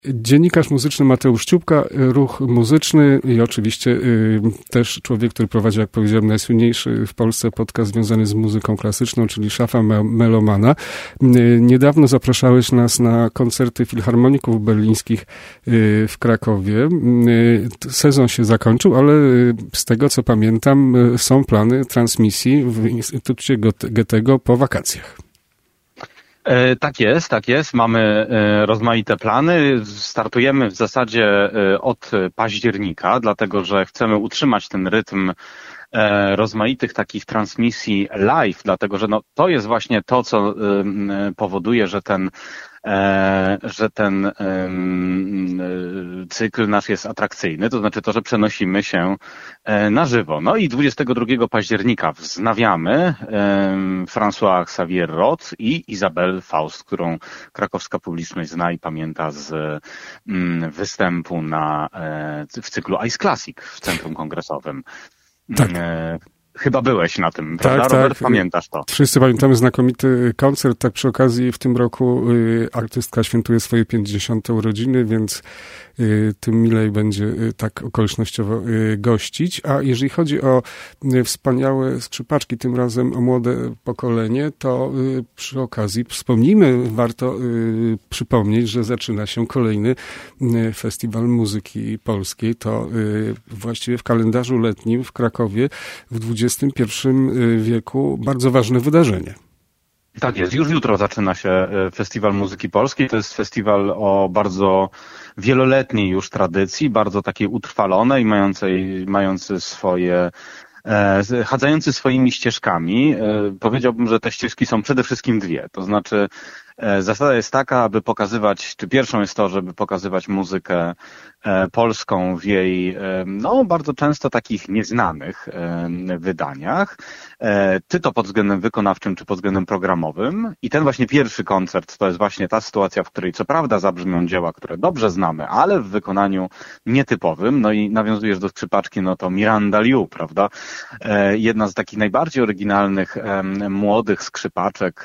Dziennikarz muzyczny Mateusz Ciupka, Ruch Muzyczny i oczywiście też człowiek, który prowadzi, jak powiedziałem, najsłynniejszy w Polsce podcast związany z muzyką klasyczną, czyli Szafa Melomana. Niedawno zapraszałeś nas na koncerty filharmoników berlińskich w Krakowie. Sezon się zakończył, ale z tego co pamiętam są plany transmisji w Instytucie Goethego po wakacjach. Tak jest. Mamy rozmaite plany. Startujemy w zasadzie od października, dlatego że chcemy utrzymać ten rytm rozmaitych takich transmisji live, dlatego że to jest właśnie to, co powoduje, że ten cykl nasz jest atrakcyjny, to znaczy to, że przenosimy się na żywo. No i 22 października wznawiamy François Xavier Roth i Isabelle Faust, którą krakowska publiczność zna i pamięta z występu w cyklu Ice Classic w Centrum Kongresowym. Tak. Chyba byłeś na tym, prawda, Robert? Tak. Pamiętasz to? Wszyscy pamiętamy znakomity koncert. Tak przy okazji w tym roku artystka świętuje swoje 50. urodziny, więc tym milej będzie tak okolicznościowo gościć. A jeżeli chodzi o wspaniałe skrzypaczki, tym razem o młode pokolenie, to przy okazji wspomnijmy, warto przypomnieć, że zaczyna się kolejny Festiwal Muzyki Polskiej. To właściwie w kalendarzu letnim w Krakowie w XXI wieku bardzo ważne wydarzenie. Tak jest. Już jutro zaczyna się Festiwal Muzyki Polskiej. To jest festiwal o bardzo wieloletniej już tradycji, bardzo takiej utrwalonej, chadzający swoimi ścieżkami. Powiedziałbym, że te ścieżki są przede wszystkim dwie. To znaczy zasada jest taka, aby pokazywać, czy pierwszą jest to, żeby pokazywać muzykę polską w jej, bardzo często takich nieznanych wydaniach, czy to pod względem wykonawczym, czy pod względem programowym. I ten właśnie pierwszy koncert to jest właśnie ta sytuacja, w której co prawda zabrzmią dzieła, które dobrze znamy, ale w wykonaniu nietypowym. No i nawiązujesz do skrzypaczki, to Miranda Liu, prawda? Jedna z takich najbardziej oryginalnych młodych skrzypaczek,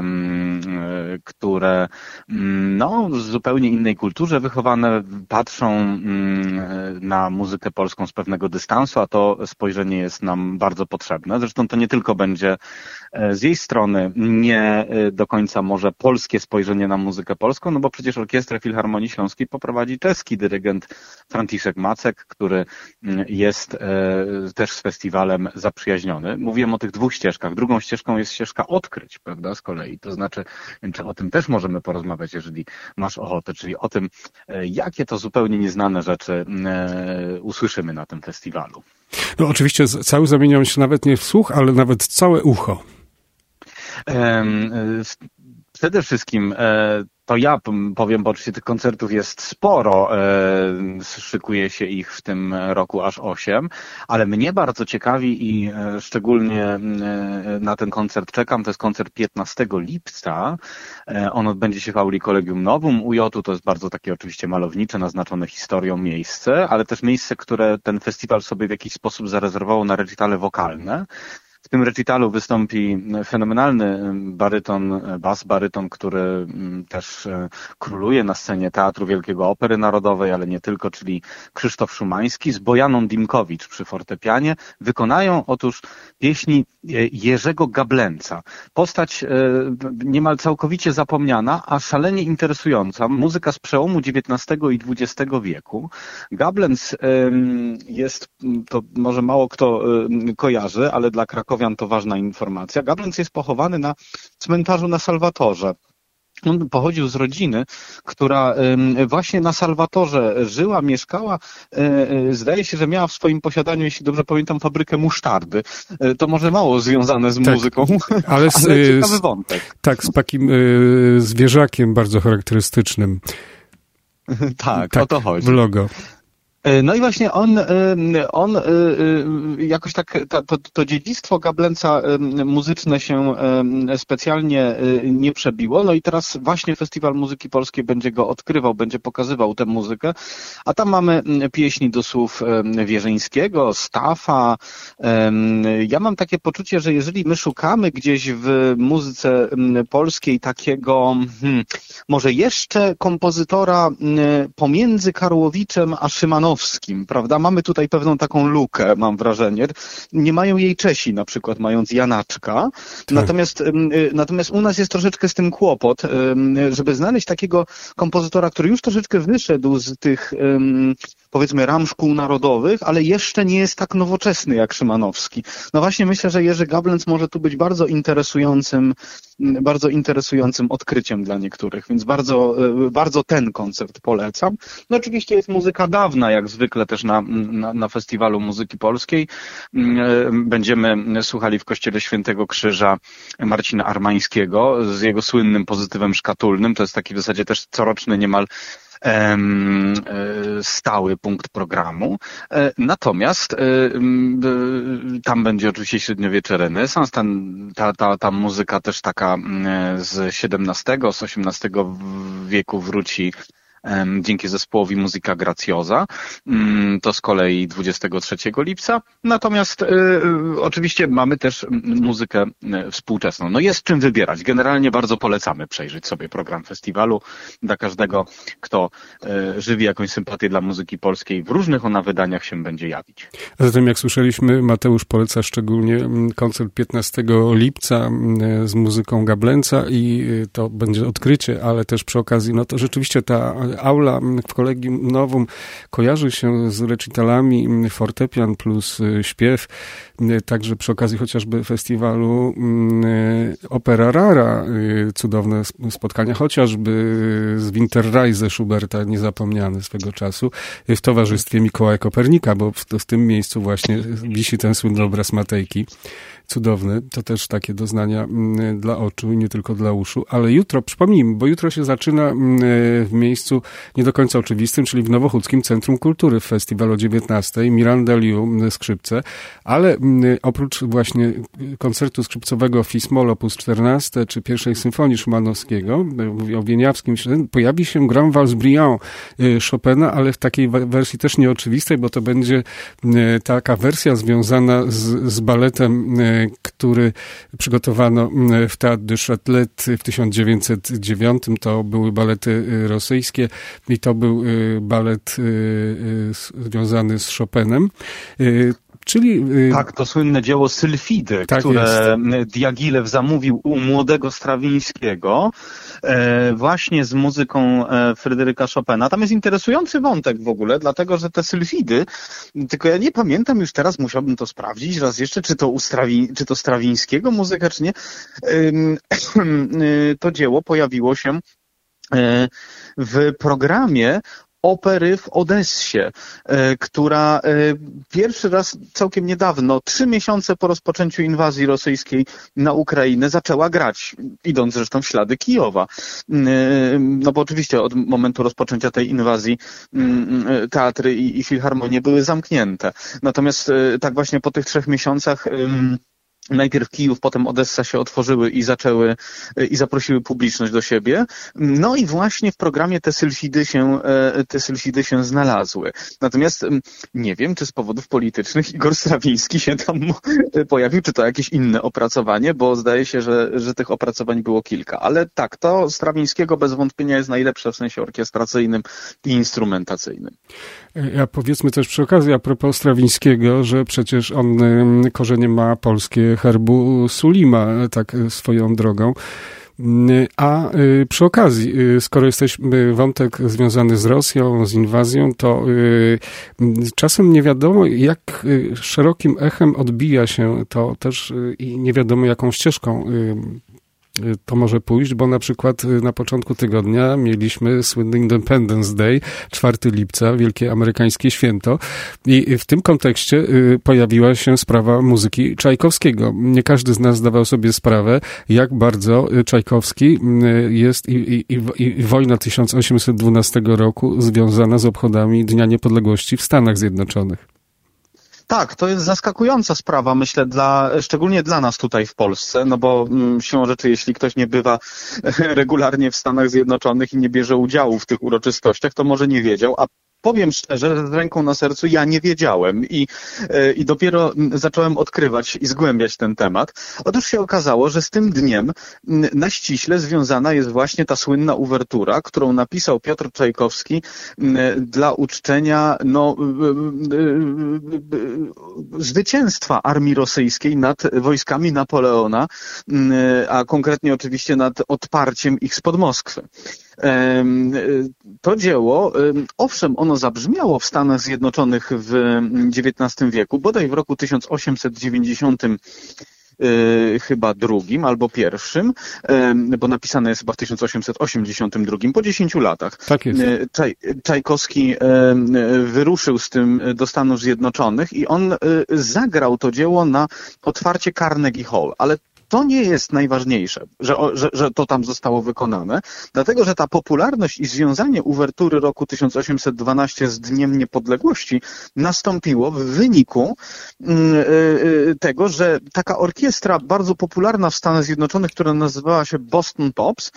które w zupełnie innej kulturze wychowane patrzą na muzykę polską z pewnego dystansu, a to spojrzenie jest nam bardzo potrzebne. Zresztą to nie tylko będzie z jej strony nie do końca może polskie spojrzenie na muzykę polską, bo przecież Orkiestrę Filharmonii Śląskiej poprowadzi czeski dyrygent Franciszek Macek, który jest też z festiwalem zaprzyjaźniony. Mówiłem o tych dwóch ścieżkach. Drugą ścieżką jest ścieżka odkryć, prawda, z kolei. To znaczy, czy o tym też możemy porozmawiać, jeżeli masz ochotę, czyli o tym, jakie to zupełnie nieznane rzeczy usłyszymy na tym festiwalu. No oczywiście cały zamieniam się nawet nie w słuch, ale nawet całe ucho. Przede wszystkim to ja powiem, bo oczywiście tych koncertów jest sporo, szykuje się ich w tym roku aż 8, ale mnie bardzo ciekawi i szczególnie na ten koncert czekam, to jest koncert 15 lipca, on odbędzie się w auli Collegium Novum UJ-u, to jest bardzo takie oczywiście malownicze, naznaczone historią miejsce, ale też miejsce, które ten festiwal sobie w jakiś sposób zarezerwował na recitale wokalne. W tym recitalu wystąpi fenomenalny bas baryton, który też króluje na scenie Teatru Wielkiego Opery Narodowej, ale nie tylko, czyli Krzysztof Szumański z Bojaną Dimkowicz przy fortepianie. Wykonają otóż pieśni Jerzego Gablenca. Postać niemal całkowicie zapomniana, a szalenie interesująca. Muzyka z przełomu XIX i XX wieku. Gablenc jest, to może mało kto kojarzy, ale dla krakowian to ważna informacja. Gablenc jest pochowany na cmentarzu na Salwatorze. On pochodził z rodziny, która właśnie na Salwatorze żyła, mieszkała. Zdaje się, że miała w swoim posiadaniu, jeśli dobrze pamiętam, fabrykę musztardy. To może mało związane z muzyką, ale ciekawy wątek. Tak, z takim zwierzakiem bardzo charakterystycznym. Tak, o to chodzi. W logo. No i właśnie on jakoś tak, to dziedzictwo Gablenca muzyczne się specjalnie nie przebiło, no i teraz właśnie Festiwal Muzyki Polskiej będzie go odkrywał, będzie pokazywał tę muzykę, a tam mamy pieśni do słów Wierzyńskiego, Staffa. Ja mam takie poczucie, że jeżeli my szukamy gdzieś w muzyce polskiej takiego, może jeszcze kompozytora pomiędzy Karłowiczem a Szymanowskim, prawda? Mamy tutaj pewną taką lukę, mam wrażenie. Nie mają jej Czesi, na przykład mając Janaczka. Tak. Natomiast u nas jest troszeczkę z tym kłopot, żeby znaleźć takiego kompozytora, który już troszeczkę wyszedł z tych, powiedzmy, ram szkół narodowych, ale jeszcze nie jest tak nowoczesny jak Szymanowski. No właśnie myślę, że Jerzy Gablenc może tu być bardzo interesującym odkryciem dla niektórych, więc bardzo ten koncert polecam. No oczywiście jest muzyka dawna, jak zwykle też na Festiwalu Muzyki Polskiej. Będziemy słuchali w Kościele Świętego Krzyża Marcina Armańskiego z jego słynnym pozytywem szkatulnym. To jest taki w zasadzie też coroczny niemal stały punkt programu. Natomiast tam będzie oczywiście średniowiecze, renesans, ta muzyka też taka z XVII, z XVIII wieku wróci dzięki zespołowi Musica Graziosa. To z kolei 23 lipca. Natomiast oczywiście mamy też muzykę współczesną. No jest czym wybierać. Generalnie bardzo polecamy przejrzeć sobie program festiwalu dla każdego, kto żywi jakąś sympatię dla muzyki polskiej. W różnych ona wydaniach się będzie jawić. A zatem jak słyszeliśmy, Mateusz poleca szczególnie koncert 15 lipca z muzyką Gablenca i to będzie odkrycie, ale też przy okazji, no to rzeczywiście ta aula w Collegium Novum kojarzy się z recitalami fortepian plus śpiew, także przy okazji chociażby festiwalu Opera Rara, cudowne spotkania, chociażby z Winterreise Schuberta, niezapomniane swego czasu, w towarzystwie Mikołaja Kopernika, bo w tym miejscu właśnie wisi ten słynny obraz Matejki. Cudowny, to też takie doznania dla oczu i nie tylko dla uszu, ale jutro, przypomnijmy, bo jutro się zaczyna w miejscu nie do końca oczywistym, czyli w Nowochódzkim Centrum Kultury w festiwalu o 19:00, Miranda Liu, skrzypce, ale oprócz właśnie koncertu skrzypcowego Fis-moll op. 14 czy pierwszej symfonii Szymanowskiego, mówię o wieniawskim, pojawi się Grand Valse Brillant Chopina, ale w takiej wersji też nieoczywistej, bo to będzie taka wersja związana z baletem, który przygotowano w Théâtre de Châtelet w 1909. To były balety rosyjskie i to był balet związany z Chopinem. Czyli... Tak, to słynne dzieło Sylfidy, tak, które Diagilew zamówił u młodego Strawińskiego, właśnie z muzyką Fryderyka Chopina. Tam jest interesujący wątek w ogóle, dlatego że te Sylfidy, tylko ja nie pamiętam już teraz, musiałbym to sprawdzić raz jeszcze, czy to Strawińskiego muzyka, czy nie. To dzieło pojawiło się w programie opery w Odessie, która pierwszy raz całkiem niedawno, 3 miesiące po rozpoczęciu inwazji rosyjskiej na Ukrainę, zaczęła grać, idąc zresztą w ślady Kijowa. No bo oczywiście od momentu rozpoczęcia tej inwazji teatry i filharmonie były zamknięte. Natomiast tak właśnie po tych 3 miesiącach najpierw Kijów, potem Odessa się otworzyły i zaprosiły publiczność do siebie. No i właśnie w programie te sylfidy się znalazły. Natomiast nie wiem, czy z powodów politycznych Igor Strawiński się tam pojawił, czy to jakieś inne opracowanie, bo zdaje się, że tych opracowań było kilka. Ale tak, to Strawińskiego bez wątpienia jest najlepsze w sensie orkiestracyjnym i instrumentacyjnym. Ja powiedzmy też przy okazji, a propos Strawińskiego, że przecież on korzenie ma polskie, herbu Sulima, tak swoją drogą. A przy okazji, skoro jesteśmy wątek związany z Rosją, z inwazją, to czasem nie wiadomo, jak szerokim echem odbija się to też i nie wiadomo, jaką ścieżką to może pójść, bo na przykład na początku tygodnia mieliśmy słynny Independence Day, 4 lipca, wielkie amerykańskie święto i w tym kontekście pojawiła się sprawa muzyki Czajkowskiego. Nie każdy z nas zdawał sobie sprawę, jak bardzo Czajkowski jest i wojna 1812 roku związana z obchodami Dnia Niepodległości w Stanach Zjednoczonych. Tak, to jest zaskakująca sprawa, myślę, szczególnie dla nas tutaj w Polsce, no bo siłą rzeczy, jeśli ktoś nie bywa regularnie w Stanach Zjednoczonych i nie bierze udziału w tych uroczystościach, to może nie wiedział, a powiem szczerze, z ręką na sercu, ja nie wiedziałem i dopiero zacząłem odkrywać i zgłębiać ten temat. Otóż się okazało, że z tym dniem na ściśle związana jest właśnie ta słynna uwertura, którą napisał Piotr Czajkowski dla uczczenia zwycięstwa armii rosyjskiej nad wojskami Napoleona, a konkretnie oczywiście nad odparciem ich spod Moskwy. To dzieło, owszem, ono zabrzmiało w Stanach Zjednoczonych w XIX wieku, bodaj w roku 1890 chyba drugim albo pierwszym, bo napisane jest chyba w 1882, po 10 latach. Tak jest. Czajkowski wyruszył z tym do Stanów Zjednoczonych i on zagrał to dzieło na otwarcie Carnegie Hall, ale to nie jest najważniejsze, że to tam zostało wykonane, dlatego że ta popularność i związanie uwertury roku 1812 z Dniem Niepodległości nastąpiło w wyniku tego, że taka orkiestra bardzo popularna w Stanach Zjednoczonych, która nazywała się Boston Pops,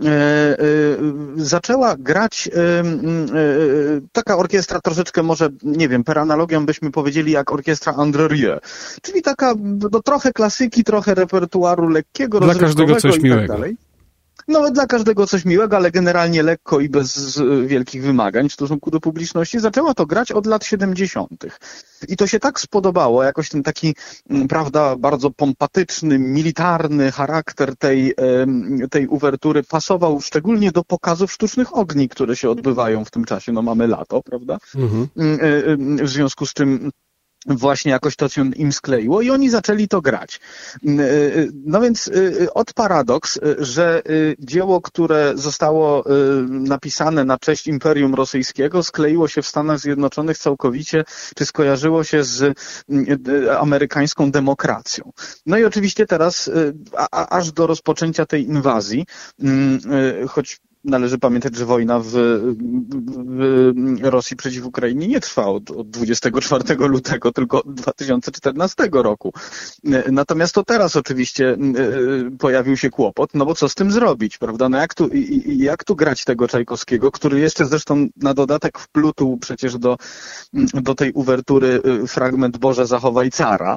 zaczęła grać, taka orkiestra troszeczkę może, nie wiem, per analogią byśmy powiedzieli jak orkiestra André Rieu, czyli taka trochę klasyki, trochę repertuaru lekkiego, dla każdego coś miłego. No dla każdego coś miłego, ale generalnie lekko i bez wielkich wymagań w stosunku do publiczności. Zaczęła to grać od lat 70. I to się tak spodobało, jakoś ten taki, prawda, bardzo pompatyczny, militarny charakter tej uwertury pasował szczególnie do pokazów sztucznych ogni, które się odbywają w tym czasie. No mamy lato, prawda? W związku z czym właśnie jakoś to się im skleiło i oni zaczęli to grać. No więc paradoks, że dzieło, które zostało napisane na cześć Imperium Rosyjskiego, skleiło się w Stanach Zjednoczonych całkowicie, czy skojarzyło się z amerykańską demokracją. No i oczywiście teraz, aż do rozpoczęcia tej inwazji, choć należy pamiętać, że wojna w Rosji przeciw Ukrainie nie trwa od 24 lutego, tylko od 2014 roku. Natomiast to teraz oczywiście pojawił się kłopot, no bo co z tym zrobić, prawda? No jak tu grać tego Czajkowskiego, który jeszcze zresztą na dodatek wplótł przecież do tej uwertury fragment Boże zachowaj cara.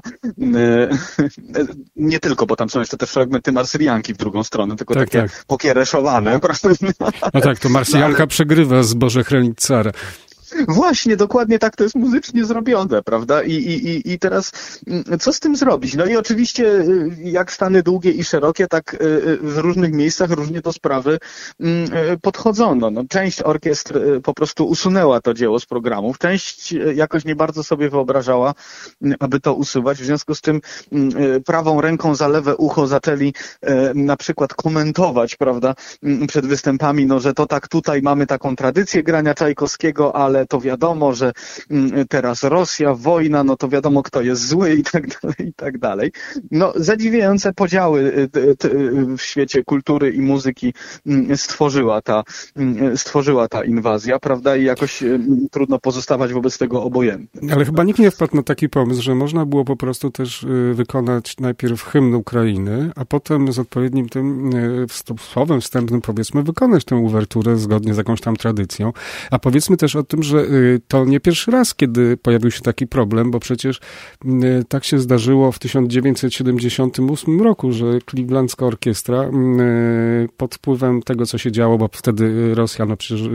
Nie tylko, bo tam są jeszcze też fragmenty Marsyljanki w drugą stronę, tylko takie pokiereszowane, prawda? No tak, to Marsjalka przegrywa z Boże chronić cara. Właśnie, dokładnie tak to jest muzycznie zrobione, prawda? I teraz co z tym zrobić? No i oczywiście jak Stany długie i szerokie, tak w różnych miejscach różnie do sprawy podchodzono. No, część orkiestr po prostu usunęła to dzieło z programów, część jakoś nie bardzo sobie wyobrażała, aby to usuwać. W związku z tym prawą ręką za lewe ucho zaczęli na przykład komentować, prawda, przed występami, no, że to tak tutaj mamy taką tradycję grania Czajkowskiego, ale to wiadomo, że teraz Rosja, wojna, no to wiadomo, kto jest zły i tak dalej, i tak dalej. No, zadziwiające podziały w świecie kultury i muzyki stworzyła ta inwazja, prawda? I jakoś trudno pozostawać wobec tego obojętnym. Ale chyba nikt nie wpadł na taki pomysł, że można było po prostu też wykonać najpierw hymn Ukrainy, a potem z odpowiednim tym słowem wstępnym, powiedzmy, wykonać tę uwerturę zgodnie z jakąś tam tradycją. A powiedzmy też o tym, że to nie pierwszy raz, kiedy pojawił się taki problem, bo przecież tak się zdarzyło w 1978 roku, że Clevelandzka Orkiestra pod wpływem tego, co się działo, bo wtedy Rosja no przecież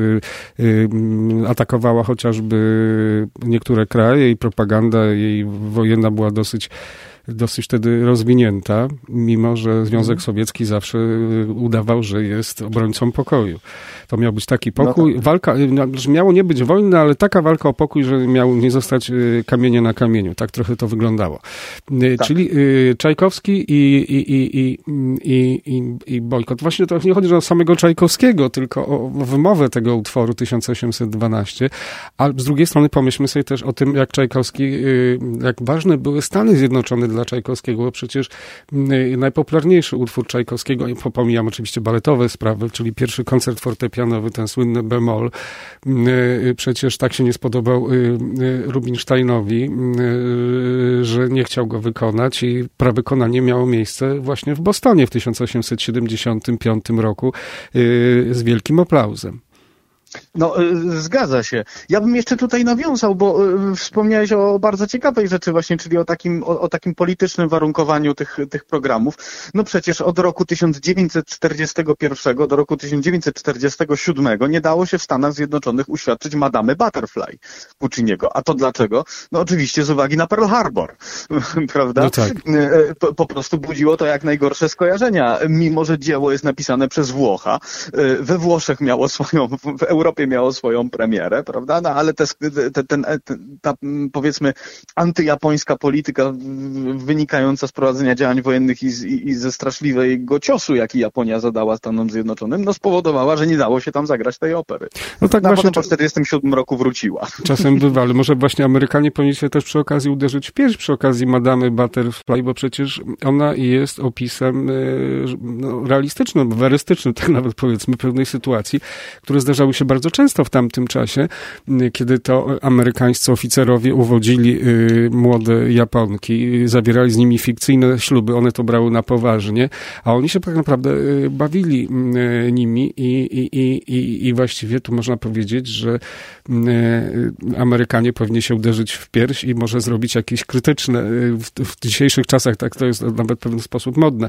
atakowała chociażby niektóre kraje i propaganda jej wojenna była dosyć dosyć wtedy rozwinięta, mimo że Związek Sowiecki zawsze udawał, że jest obrońcą pokoju. To miał być taki pokój, walka, że miało nie być wojny, ale taka walka o pokój, że miał nie zostać kamienie na kamieniu. Tak trochę to wyglądało. Tak. Czyli Czajkowski i bojkot. Właśnie to nie chodzi o samego Czajkowskiego, tylko o wymowę tego utworu 1812, a z drugiej strony pomyślmy sobie też o tym, jak Czajkowski, jak ważne były Stany Zjednoczone dla Czajkowskiego, bo przecież najpopularniejszy utwór Czajkowskiego, pomijam oczywiście baletowe sprawy, czyli pierwszy koncert fortepianowy, ten słynny bemol, przecież tak się nie spodobał Rubinsteinowi, że nie chciał go wykonać i prawykonanie miało miejsce właśnie w Bostonie w 1875 roku z wielkim aplauzem. No, zgadza się. Ja bym jeszcze tutaj nawiązał, bo wspomniałeś o bardzo ciekawej rzeczy właśnie, czyli o takim politycznym warunkowaniu tych programów. No przecież od roku 1941 do roku 1947 nie dało się w Stanach Zjednoczonych uświadczyć Madamy Butterfly Pucciniego. A to dlaczego? No oczywiście z uwagi na Pearl Harbor, prawda? No tak. Po prostu budziło to jak najgorsze skojarzenia, mimo że dzieło jest napisane przez Włocha. We Włoszech miało swoją, w Europie miało swoją premierę, prawda? No ale ta powiedzmy antyjapońska polityka wynikająca z prowadzenia działań wojennych i ze straszliwego ciosu, jaki Japonia zadała Stanom Zjednoczonym, no spowodowała, że nie dało się tam zagrać tej opery. No tak, a właśnie potem po 1947 roku wróciła. Czasem bywa, ale może właśnie Amerykanie powinni się też przy okazji uderzyć w pierś przy okazji Madamy Butterfly, bo przecież ona jest opisem realistycznym, werystycznym, tak nawet powiedzmy, pewnej sytuacji, które zdarzały się bardzo często w tamtym czasie, kiedy to amerykańscy oficerowie uwodzili młode Japonki, zawierali z nimi fikcyjne śluby, one to brały na poważnie, a oni się tak naprawdę bawili nimi i właściwie tu można powiedzieć, że Amerykanie powinni się uderzyć w pierś i może zrobić jakieś krytyczne, w dzisiejszych czasach tak to jest nawet w pewien sposób modne,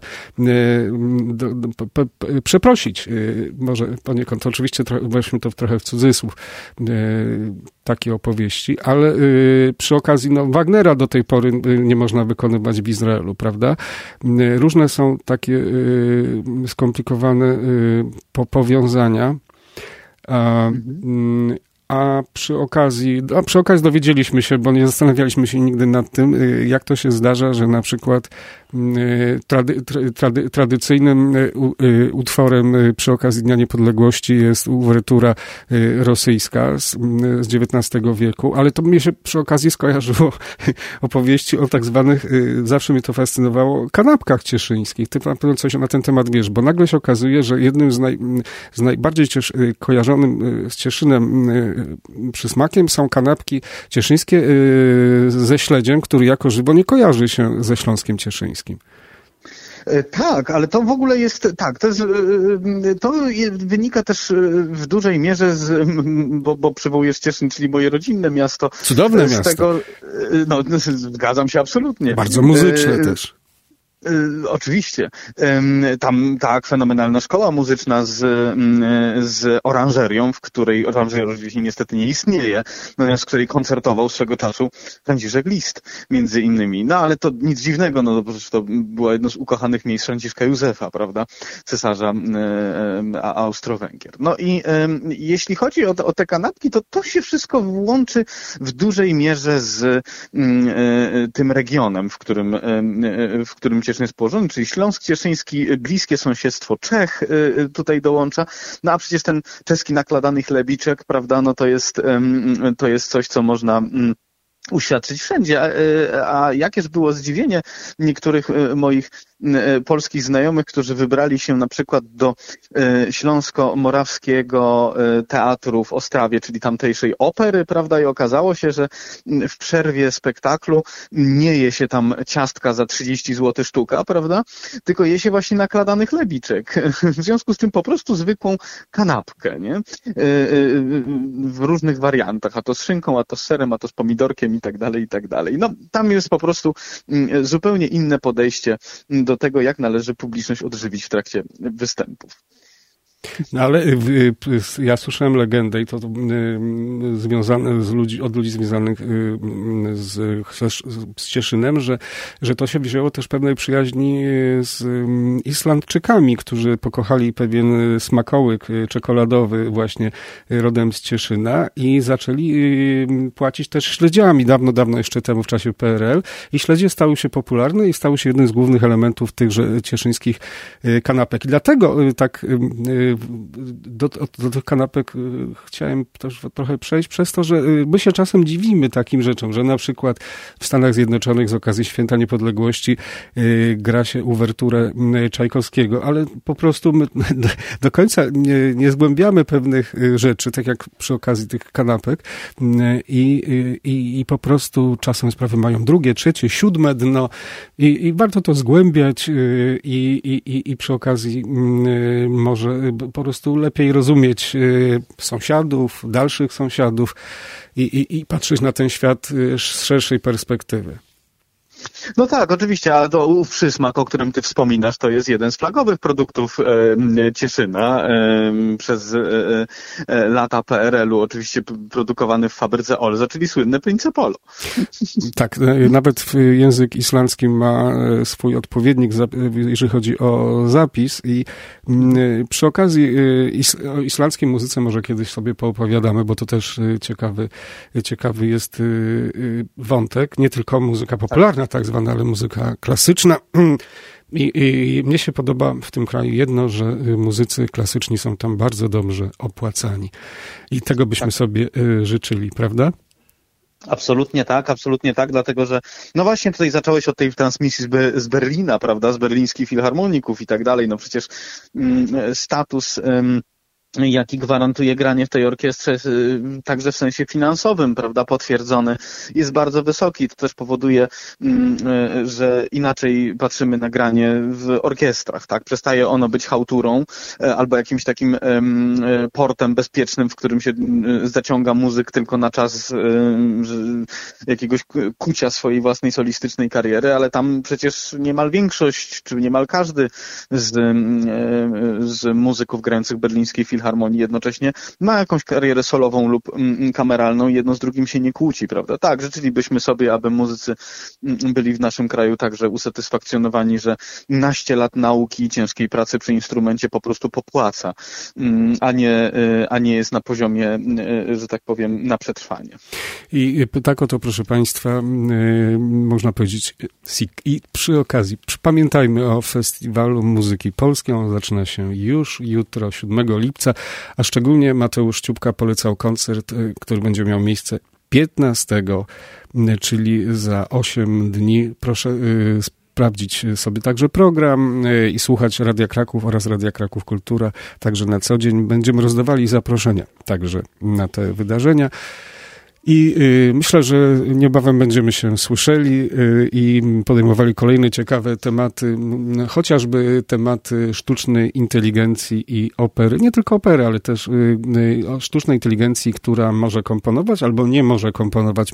przeprosić może poniekąd, oczywiście weźmy to trochę w cudzysłów, takie opowieści, ale przy okazji Wagnera do tej pory nie można wykonywać w Izraelu, prawda? Różne są takie skomplikowane powiązania, a przy okazji dowiedzieliśmy się, bo nie zastanawialiśmy się nigdy nad tym, jak to się zdarza, że na przykład tradycyjnym utworem przy okazji Dnia Niepodległości jest uwertura rosyjska z XIX wieku, ale to mnie się przy okazji skojarzyło opowieści o tak zwanych, zawsze mnie to fascynowało, kanapkach cieszyńskich. Ty na pewno coś na ten temat wiesz, bo nagle się okazuje, że jednym z najbardziej kojarzonym z Cieszynem przysmakiem są kanapki cieszyńskie ze śledziem, który jako żywo nie kojarzy się ze Śląskiem Cieszyńskim. Tak, ale to w ogóle jest, tak, to wynika też w dużej mierze bo przywołujesz Cieszyn, czyli moje rodzinne miasto. Cudowne miasto. Tego, zgadzam się absolutnie. Bardzo muzyczne też. Oczywiście. Tam tak, fenomenalna szkoła muzyczna z oranżerią, w której oranżeria oczywiście niestety nie istnieje, natomiast w której koncertował swego czasu Franciszek Liszt, między innymi. No ale to nic dziwnego, no przecież to było jedno z ukochanych miejsc Franciszka Józefa, prawda? Cesarza Austro-Węgier. No i jeśli chodzi o te kanapki, to się wszystko łączy w dużej mierze z tym regionem, w którym Cieszyn jest położony, czyli Śląsk Cieszyński, bliskie sąsiedztwo Czech tutaj dołącza, no a przecież ten czeski nakładany chlebiczek, prawda, no to jest coś, co można uświadczyć wszędzie. A jakież było zdziwienie niektórych moich polskich znajomych, którzy wybrali się na przykład do Śląsko-Morawskiego Teatru w Ostrawie, czyli tamtejszej opery, prawda, i okazało się, że w przerwie spektaklu nie je się tam ciastka za 30 zł sztuka, prawda, tylko je się właśnie nakładany chlebiczek. W związku z tym po prostu zwykłą kanapkę, nie? W różnych wariantach, a to z szynką, a to z serem, a to z pomidorkiem i tak dalej, i tak dalej. No, tam jest po prostu zupełnie inne podejście do tego, jak należy publiczność odżywić w trakcie występów. No ale ja słyszałem legendę i to związane od ludzi związanych z Cieszynem, że to się wzięło też pewnej przyjaźni z Islandczykami, którzy pokochali pewien smakołyk czekoladowy właśnie rodem z Cieszyna i zaczęli płacić też śledziami dawno jeszcze temu w czasie PRL i śledzie stały się popularne i stały się jednym z głównych elementów tychże cieszyńskich kanapek. I dlatego tak do tych kanapek chciałem też trochę przejść przez to, że my się czasem dziwimy takim rzeczom, że na przykład w Stanach Zjednoczonych z okazji Święta Niepodległości gra się uwerturę Czajkowskiego, ale po prostu my do końca nie zgłębiamy pewnych rzeczy, tak jak przy okazji tych kanapek i po prostu czasem sprawy mają drugie, trzecie, siódme dno i warto to zgłębiać i przy okazji może po prostu lepiej rozumieć sąsiadów, dalszych sąsiadów i patrzeć na ten świat z szerszej perspektywy. No tak, oczywiście, a to przysmak, o którym ty wspominasz, to jest jeden z flagowych produktów Cieszyna przez lata PRL-u, oczywiście produkowany w fabryce Olza, czyli słynne Prince Polo. Tak, nawet język islandzki ma swój odpowiednik, jeżeli chodzi o zapis i przy okazji o islandzkiej muzyce może kiedyś sobie poopowiadamy, bo to też ciekawy jest wątek, nie tylko muzyka popularna, tak zwana, ale muzyka klasyczna. I mnie się podoba w tym kraju jedno, że muzycy klasyczni są tam bardzo dobrze opłacani. I tego byśmy sobie życzyli, prawda? Absolutnie tak, dlatego że no właśnie tutaj zacząłeś od tej transmisji z Berlina, prawda, z berlińskich filharmoników i tak dalej, no przecież status jaki gwarantuje granie w tej orkiestrze, także w sensie finansowym, prawda, potwierdzony, jest bardzo wysoki. To też powoduje, że inaczej patrzymy na granie w orkiestrach, tak? Przestaje ono być chałturą albo jakimś takim portem bezpiecznym, w którym się zaciąga muzyk tylko na czas jakiegoś kucia swojej własnej solistycznej kariery, ale tam przecież niemal większość, czy niemal każdy z muzyków grających berlińskiej filharmonii jednocześnie ma jakąś karierę solową lub kameralną i jedno z drugim się nie kłóci, prawda? Tak, życzylibyśmy sobie, aby muzycy byli w naszym kraju także usatysfakcjonowani, że naście lat nauki i ciężkiej pracy przy instrumencie po prostu popłaca, a nie jest na poziomie, że tak powiem, na przetrwanie. I tak oto, proszę Państwa, można powiedzieć, i przy okazji pamiętajmy o Festiwalu Muzyki Polskiej. On zaczyna się już jutro, 7 lipca, a szczególnie Mateusz Ciupka polecał koncert, który będzie miał miejsce 15, czyli za 8 dni. Proszę sprawdzić sobie także program i słuchać Radia Kraków oraz Radia Kraków Kultura. Także na co dzień będziemy rozdawali zaproszenia także na te wydarzenia. I myślę, że niebawem będziemy się słyszeli i podejmowali kolejne ciekawe tematy, chociażby tematy sztucznej inteligencji i opery. Nie tylko opery, ale też o sztucznej inteligencji, która może komponować albo nie może komponować.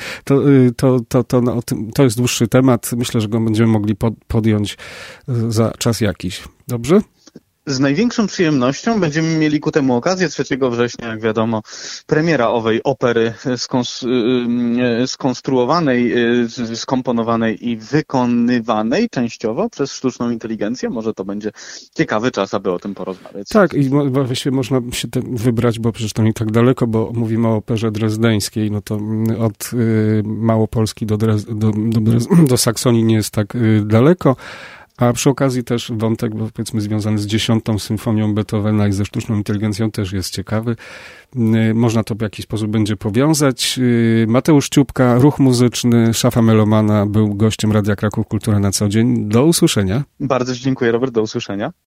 To jest dłuższy temat. Myślę, że go będziemy mogli podjąć za czas jakiś. Dobrze? Z największą przyjemnością będziemy mieli ku temu okazję. 3 września, jak wiadomo, premiera owej opery skonstruowanej, skomponowanej i wykonywanej częściowo przez sztuczną inteligencję. Może to będzie ciekawy czas, aby o tym porozmawiać. Tak, i właściwie można się wybrać, bo przecież to nie tak daleko, bo mówimy o operze drezdeńskiej, no to od Małopolski do Saksonii nie jest tak daleko. A przy okazji też wątek, bo powiedzmy związany z 10. symfonią Beethovena i ze sztuczną inteligencją też jest ciekawy. Można to w jakiś sposób będzie powiązać. Mateusz Ciupka, Ruch Muzyczny, Szafa Melomana był gościem Radia Kraków Kultura na co dzień. Do usłyszenia. Bardzo dziękuję, Robert, do usłyszenia.